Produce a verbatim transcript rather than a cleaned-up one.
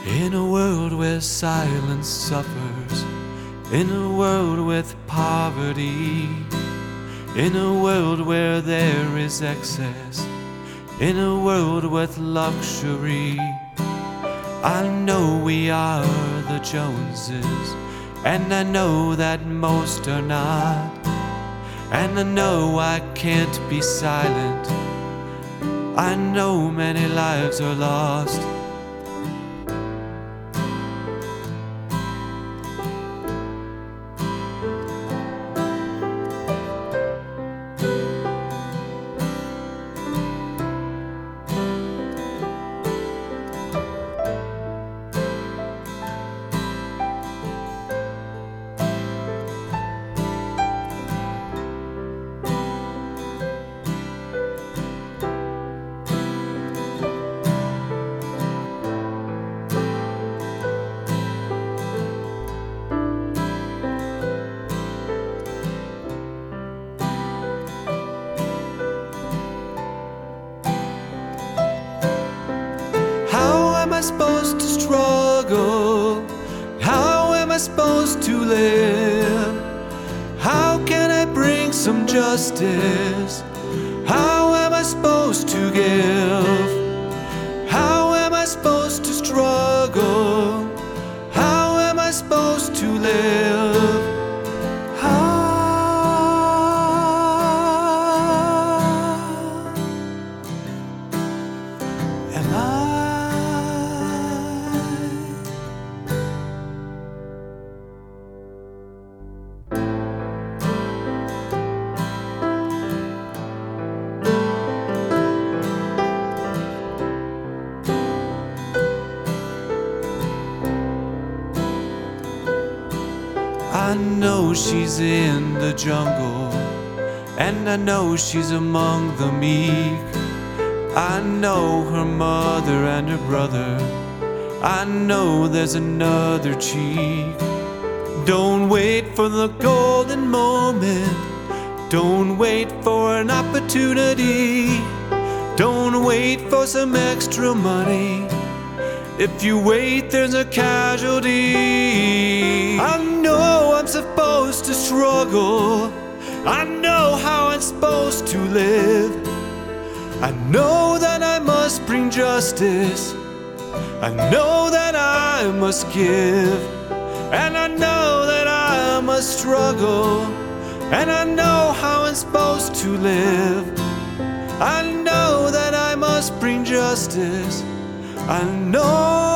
In a world where silence suffers, in a world with poverty, in a world where there is excess, in a world with luxury, I know we are the Joneses, and I know that most are not, and I know I can't be silent. I know many lives are lost. Supposed to struggle? How am I supposed to live? How can I bring some justice? How am I supposed to give? How am I supposed to struggle? How am I supposed to live? How am I? I know she's in the jungle, and I know she's among the meek. I know her mother and her brother, I know there's another cheek. Don't wait for the golden moment, don't wait for an opportunity, don't wait for some extra money. If you wait, there's a casualty. I know I'm supposed to struggle, I know how I'm supposed to live. I know that I must bring justice, I know that I must give, and I know that I must struggle, and I know how I'm supposed to live. I know that I must bring justice, I know